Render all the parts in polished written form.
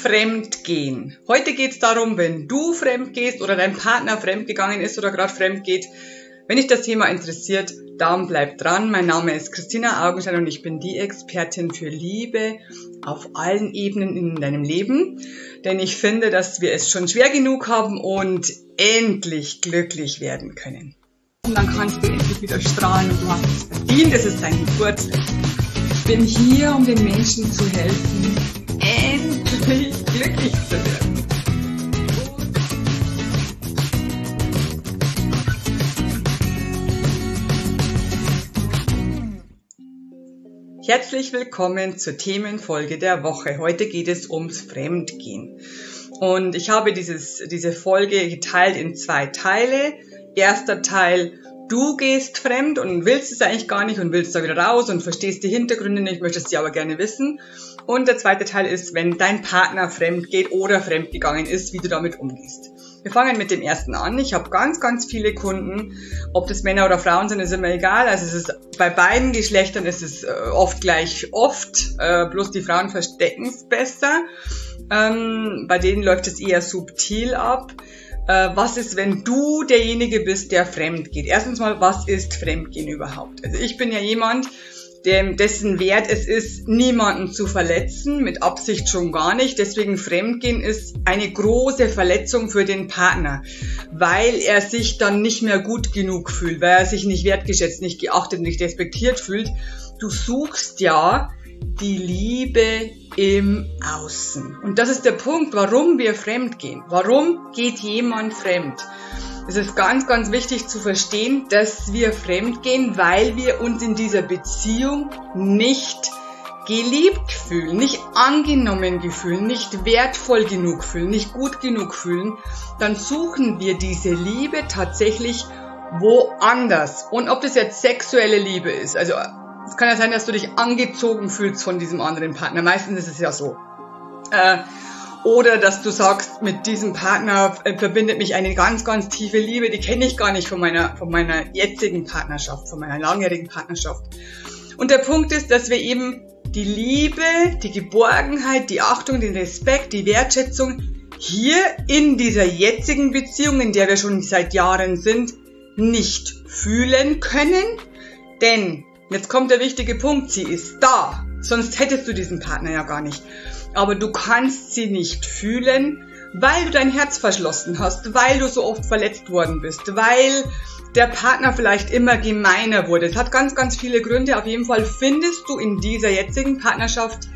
Fremdgehen. Heute geht es darum, wenn du fremd gehst oder dein Partner fremdgegangen ist oder gerade fremd geht. Wenn dich das Thema interessiert, dann bleib dran. Mein Name ist Christina Augenstein und ich bin die Expertin für Liebe auf allen Ebenen in deinem Leben. Denn ich finde, dass wir es schon schwer genug haben und endlich glücklich werden können. Und dann kannst du endlich wieder strahlen und du hast es verdient. Es ist dein Geburtstag. Ich bin hier, um den Menschen zu helfen, endlich glücklich zu werden. Herzlich willkommen zur Themenfolge der Woche. Heute geht es ums Fremdgehen. Und ich habe diese Folge geteilt in 2 Teile. Erster Teil: Du gehst fremd und willst es eigentlich gar nicht und willst da wieder raus und verstehst die Hintergründe nicht, möchtest sie aber gerne wissen. Und der zweite Teil ist, wenn dein Partner fremd geht oder fremdgegangen ist, wie du damit umgehst. Wir fangen mit dem ersten an. Ich habe ganz viele Kunden, ob das Männer oder Frauen sind, ist immer egal. Also es ist bei beiden Geschlechtern ist es oft gleich oft, bloß die Frauen verstecken es besser. Bei denen läuft es eher subtil ab. Was ist, wenn du derjenige bist, der fremd geht? Erstens mal, was ist Fremdgehen überhaupt? Also ich bin ja jemand, dessen Wert es ist, niemanden zu verletzen, mit Absicht schon gar nicht. Deswegen Fremdgehen ist eine große Verletzung für den Partner, weil er sich dann nicht mehr gut genug fühlt, weil er sich nicht wertgeschätzt, nicht geachtet, nicht respektiert fühlt. Du suchst ja die Liebe im Außen. Und das ist der Punkt, warum wir fremd gehen. Warum geht jemand fremd? Es ist ganz wichtig zu verstehen, dass wir fremd gehen, weil wir uns in dieser Beziehung nicht geliebt fühlen, nicht angenommen fühlen, nicht wertvoll genug fühlen, nicht gut genug fühlen. Dann suchen wir diese Liebe tatsächlich woanders. Und ob das jetzt sexuelle Liebe ist, also es kann ja sein, dass du dich angezogen fühlst von diesem anderen Partner. Meistens ist es ja so. Oder dass du sagst, mit diesem Partner verbindet mich eine ganz tiefe Liebe, die kenne ich gar nicht von meiner jetzigen Partnerschaft, von meiner langjährigen Partnerschaft. Und der Punkt ist, dass wir eben die Liebe, die Geborgenheit, die Achtung, den Respekt, die Wertschätzung hier in dieser jetzigen Beziehung, in der wir schon seit Jahren sind, nicht fühlen können. Denn jetzt kommt der wichtige Punkt, sie ist da, sonst hättest du diesen Partner ja gar nicht. Aber du kannst sie nicht fühlen, weil du dein Herz verschlossen hast, weil du so oft verletzt worden bist, weil der Partner vielleicht immer gemeiner wurde. Es hat ganz viele Gründe. Auf jeden Fall findest du in dieser jetzigen Partnerschaft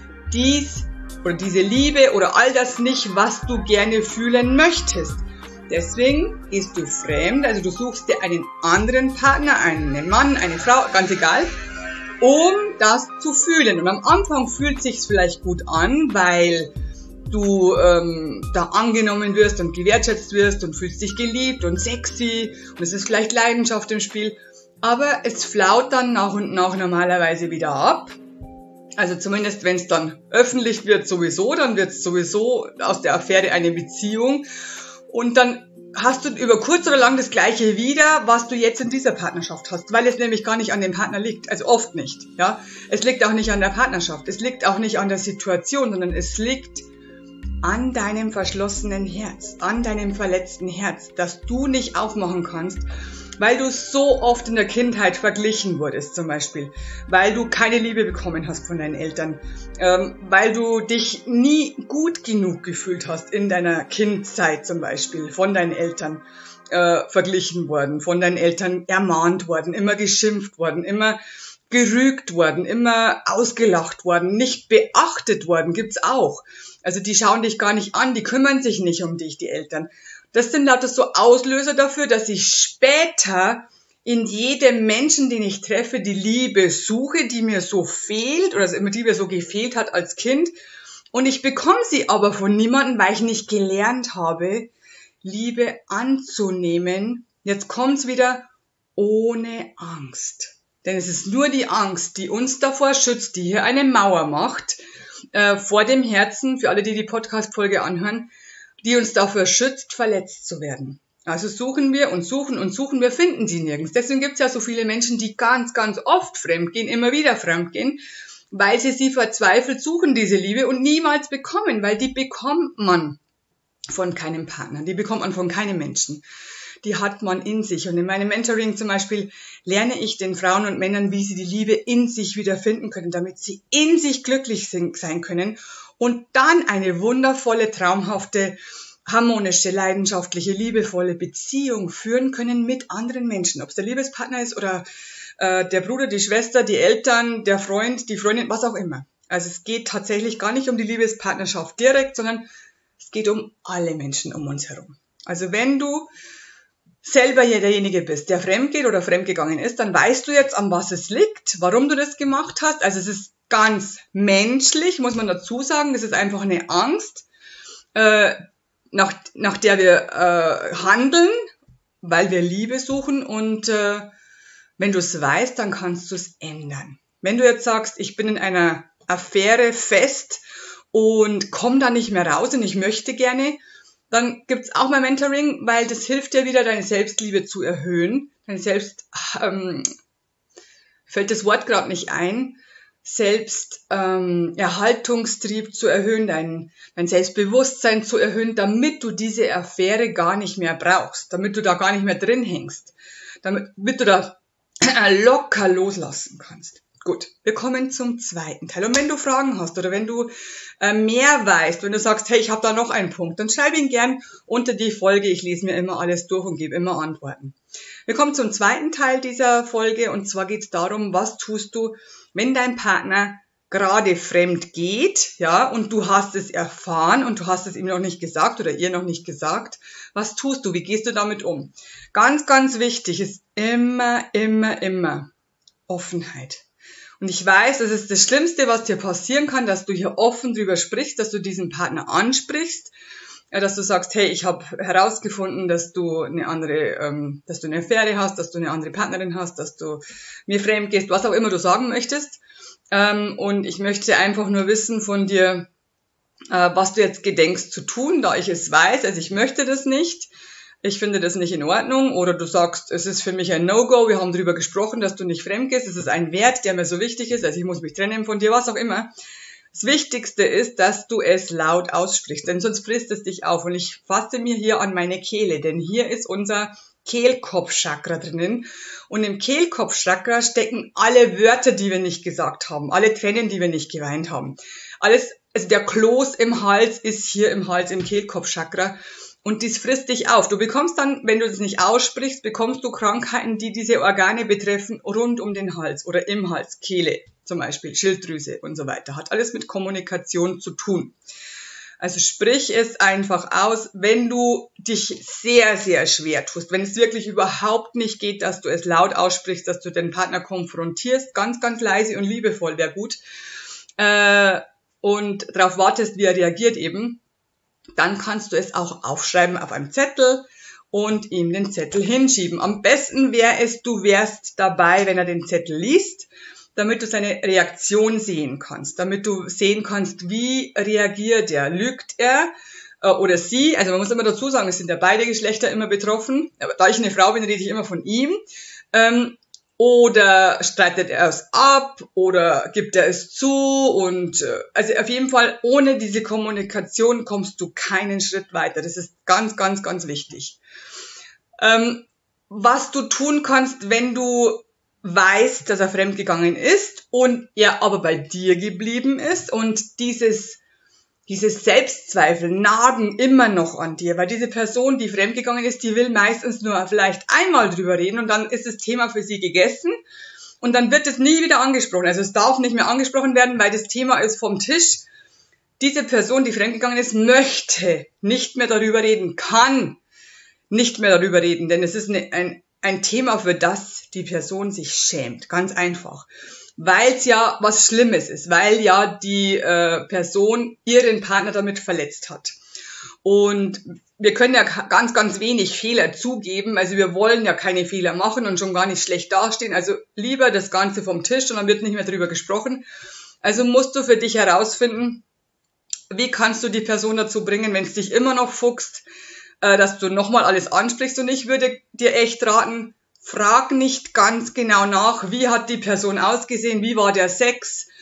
diese Liebe oder all das nicht, was du gerne fühlen möchtest. Deswegen gehst du fremd, also du suchst dir einen anderen Partner, einen Mann, eine Frau, ganz egal, um das zu fühlen. Und am Anfang fühlt sich's vielleicht gut an, weil du da angenommen wirst und gewertschätzt wirst und fühlst dich geliebt und sexy und es ist vielleicht Leidenschaft im Spiel. Aber es flaut dann nach und nach normalerweise wieder ab. Also zumindest wenn es dann öffentlich wird sowieso, dann wird es sowieso aus der Affäre eine Beziehung. Und dann hast du über kurz oder lang das Gleiche wieder, was du jetzt in dieser Partnerschaft hast, weil es nämlich gar nicht an dem Partner liegt, also oft nicht, ja. Es liegt auch nicht an der Partnerschaft, es liegt auch nicht an der Situation, sondern es liegt an deinem verschlossenen Herz, an deinem verletzten Herz, das du nicht aufmachen kannst, weil du so oft in der Kindheit verglichen wurdest zum Beispiel, weil du keine Liebe bekommen hast von deinen Eltern, weil du dich nie gut genug gefühlt hast in deiner Kindzeit zum Beispiel, von deinen Eltern verglichen worden, von deinen Eltern ermahnt worden, immer geschimpft worden, immer gerügt worden, immer ausgelacht worden, nicht beachtet worden, gibt's auch. Also die schauen dich gar nicht an, die kümmern sich nicht um dich, die Eltern. Das sind lauter so Auslöser dafür, dass ich später in jedem Menschen, den ich treffe, die Liebe suche, die mir so fehlt oder die mir so gefehlt hat als Kind. Und ich bekomme sie aber von niemandem, weil ich nicht gelernt habe, Liebe anzunehmen. Jetzt kommt's wieder, ohne Angst. Denn es ist nur die Angst, die uns davor schützt, die hier eine Mauer macht, vor dem Herzen, für alle, die die Podcast-Folge anhören, die uns dafür schützt, verletzt zu werden. Also suchen wir und suchen, wir finden sie nirgends. Deswegen gibt es ja so viele Menschen, die ganz oft fremdgehen, immer wieder fremdgehen, weil sie verzweifelt suchen, diese Liebe, und niemals bekommen, weil die bekommt man von keinem Partner, die bekommt man von keinem Menschen. Die hat man in sich. Und in meinem Mentoring zum Beispiel lerne ich den Frauen und Männern, wie sie die Liebe in sich wiederfinden können, damit sie in sich glücklich sein können und dann eine wundervolle, traumhafte, harmonische, leidenschaftliche, liebevolle Beziehung führen können mit anderen Menschen. Ob es der Liebespartner ist oder der Bruder, die Schwester, die Eltern, der Freund, die Freundin, was auch immer. Also es geht tatsächlich gar nicht um die Liebespartnerschaft direkt, sondern es geht um alle Menschen um uns herum. Also wenn du selber hier derjenige bist, der fremdgeht oder fremdgegangen ist, dann weißt du jetzt, an was es liegt, warum du das gemacht hast. Also es ist ganz menschlich, muss man dazu sagen. Das ist einfach eine Angst, nach der wir handeln, weil wir Liebe suchen. Und wenn du es weißt, dann kannst du es ändern. Wenn du jetzt sagst, ich bin in einer Affäre fest und komme da nicht mehr raus und ich möchte gerne, dann gibt's auch mein Mentoring, weil das hilft dir wieder, deine Selbstliebe zu erhöhen. Fällt das Wort gerade nicht ein, Erhaltungstrieb zu erhöhen, dein Selbstbewusstsein zu erhöhen, damit du diese Affäre gar nicht mehr brauchst, damit du da gar nicht mehr drin hängst, damit du da locker loslassen kannst. Gut, wir kommen zum zweiten Teil. Und wenn du Fragen hast oder wenn du mehr weißt, wenn du sagst, hey, ich habe da noch einen Punkt, dann schreib ihn gern unter die Folge. Ich lese mir immer alles durch und gebe immer Antworten. Wir kommen zum zweiten Teil dieser Folge, und zwar geht es darum, was tust du, wenn dein Partner gerade fremd geht, ja, und du hast es erfahren und du hast es ihm noch nicht gesagt oder ihr noch nicht gesagt. Was tust du? Wie gehst du damit um? Ganz, ganz wichtig ist immer Offenheit. Und ich weiß, das ist das Schlimmste, was dir passieren kann, dass du hier offen drüber sprichst, dass du diesen Partner ansprichst, dass du sagst, hey, ich habe herausgefunden, dass du eine Affäre hast, dass du eine andere Partnerin hast, dass du mir fremd gehst, was auch immer du sagen möchtest. Und ich möchte einfach nur wissen von dir, was du jetzt gedenkst zu tun, da ich es weiß. Also ich möchte das nicht. Ich finde das nicht in Ordnung, oder du sagst, es ist für mich ein No-Go, wir haben darüber gesprochen, dass du nicht fremd gehst, es ist ein Wert, der mir so wichtig ist, also ich muss mich trennen von dir, was auch immer. Das Wichtigste ist, dass du es laut aussprichst, denn sonst frisst es dich auf, und ich fasse mir hier an meine Kehle, denn hier ist unser Kehlkopfchakra drinnen, und im Kehlkopfchakra stecken alle Wörter, die wir nicht gesagt haben, alle Tränen, die wir nicht geweint haben. Alles, also der Kloß im Hals ist hier im Hals, im Kehlkopfchakra. Und dies frisst dich auf. Du bekommst dann, wenn du das nicht aussprichst, bekommst du Krankheiten, die diese Organe betreffen, rund um den Hals oder im Hals, Kehle zum Beispiel, Schilddrüse und so weiter. Hat alles mit Kommunikation zu tun. Also sprich es einfach aus, wenn du dich sehr, sehr schwer tust, wenn es wirklich überhaupt nicht geht, dass du es laut aussprichst, dass du den Partner konfrontierst, ganz, ganz leise und liebevoll wäre gut, und darauf wartest, wie er reagiert eben. Dann kannst du es auch aufschreiben auf einem Zettel und ihm den Zettel hinschieben. Am besten wäre es, du wärst dabei, wenn er den Zettel liest, damit du seine Reaktion sehen kannst, damit du sehen kannst, wie reagiert er, lügt er oder sie. Also man muss immer dazu sagen, es sind ja beide Geschlechter immer betroffen. Aber da ich eine Frau bin, rede ich immer von ihm. Oder streitet er es ab oder gibt er es zu, und also auf jeden Fall ohne diese Kommunikation kommst du keinen Schritt weiter. Das ist ganz, ganz, ganz wichtig. Was du tun kannst, wenn du weißt, dass er fremdgegangen ist und er aber bei dir geblieben ist, und dieses Selbstzweifel nagen immer noch an dir, weil diese Person, die fremdgegangen ist, die will meistens nur vielleicht einmal drüber reden und dann ist das Thema für sie gegessen und dann wird es nie wieder angesprochen. Also es darf nicht mehr angesprochen werden, weil das Thema ist vom Tisch. Diese Person, die fremdgegangen ist, möchte nicht mehr darüber reden, kann nicht mehr darüber reden, denn es ist ein Thema, für das die Person sich schämt, ganz einfach. Weil es ja was Schlimmes ist, weil ja die Person ihren Partner damit verletzt hat. Und wir können ja ganz, ganz wenig Fehler zugeben, also wir wollen ja keine Fehler machen und schon gar nicht schlecht dastehen, also lieber das Ganze vom Tisch und dann wird nicht mehr drüber gesprochen. Also musst du für dich herausfinden, wie kannst du die Person dazu bringen, wenn es dich immer noch fuchst, dass du nochmal alles ansprichst, und ich würde dir echt raten, frag nicht ganz genau nach, wie hat die Person ausgesehen, wie war der Sex,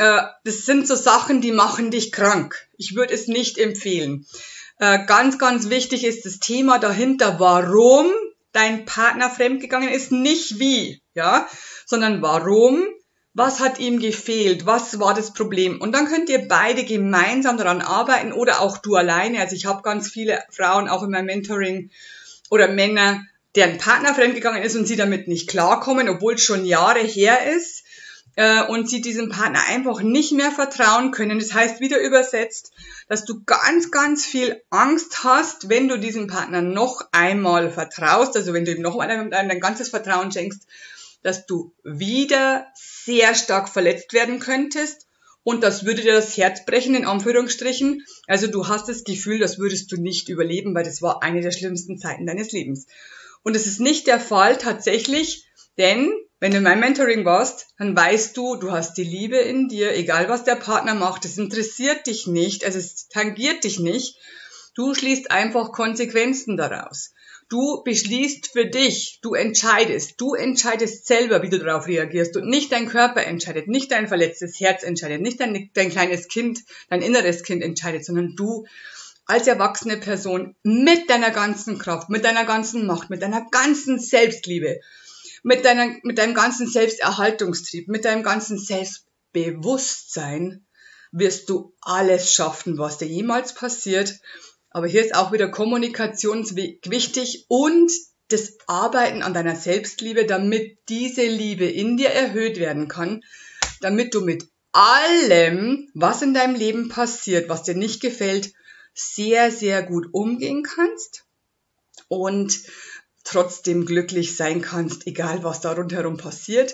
das sind so Sachen, die machen dich krank. Ich würde es nicht empfehlen. Ganz, ganz wichtig ist das Thema dahinter, warum dein Partner fremdgegangen ist, nicht wie, ja, sondern warum, was hat ihm gefehlt, was war das Problem. Und dann könnt ihr beide gemeinsam daran arbeiten oder auch du alleine. Also ich habe ganz viele Frauen auch in meinem Mentoring oder Männer, deren Partner fremdgegangen ist und sie damit nicht klarkommen, obwohl es schon Jahre her ist und sie diesem Partner einfach nicht mehr vertrauen können. Das heißt, wieder übersetzt, dass du ganz, ganz viel Angst hast, wenn du diesem Partner noch einmal vertraust, also wenn du ihm noch einmal dein ganzes Vertrauen schenkst, dass du wieder sehr stark verletzt werden könntest und das würde dir das Herz brechen, in Anführungsstrichen. Also du hast das Gefühl, das würdest du nicht überleben, weil das war eine der schlimmsten Zeiten deines Lebens. Und es ist nicht der Fall tatsächlich, denn wenn du in meinem Mentoring warst, dann weißt du, du hast die Liebe in dir, egal was der Partner macht, es interessiert dich nicht, also es tangiert dich nicht. Du schließt einfach Konsequenzen daraus. Du beschließt für dich, du entscheidest selber, wie du darauf reagierst und nicht dein Körper entscheidet, nicht dein verletztes Herz entscheidet, nicht dein kleines Kind, dein inneres Kind entscheidet, sondern du als erwachsene Person mit deiner ganzen Kraft, mit deiner ganzen Macht, mit deiner ganzen Selbstliebe, mit deinem ganzen Selbsterhaltungstrieb, mit deinem ganzen Selbstbewusstsein wirst du alles schaffen, was dir jemals passiert. Aber hier ist auch wieder Kommunikation wichtig und das Arbeiten an deiner Selbstliebe, damit diese Liebe in dir erhöht werden kann, damit du mit allem, was in deinem Leben passiert, was dir nicht gefällt, sehr, sehr gut umgehen kannst und trotzdem glücklich sein kannst, egal was da rundherum passiert.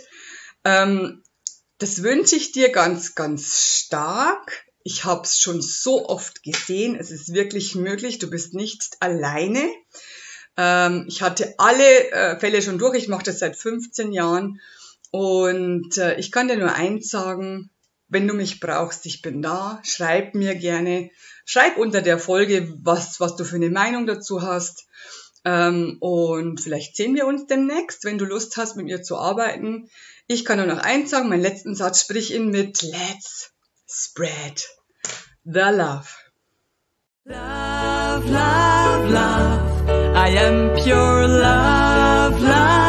Das wünsche ich dir ganz, ganz stark. Ich habe es schon so oft gesehen, es ist wirklich möglich, du bist nicht alleine. Ich hatte alle Fälle schon durch, ich mache das seit 15 Jahren und ich kann dir nur eins sagen, wenn du mich brauchst, ich bin da, schreib mir gerne, schreib unter der Folge, was du für eine Meinung dazu hast und vielleicht sehen wir uns demnächst, wenn du Lust hast, mit mir zu arbeiten. Ich kann nur noch eins sagen, meinen letzten Satz, sprich ihn mit Let's spread the love. Love, love, love. I am pure love, love.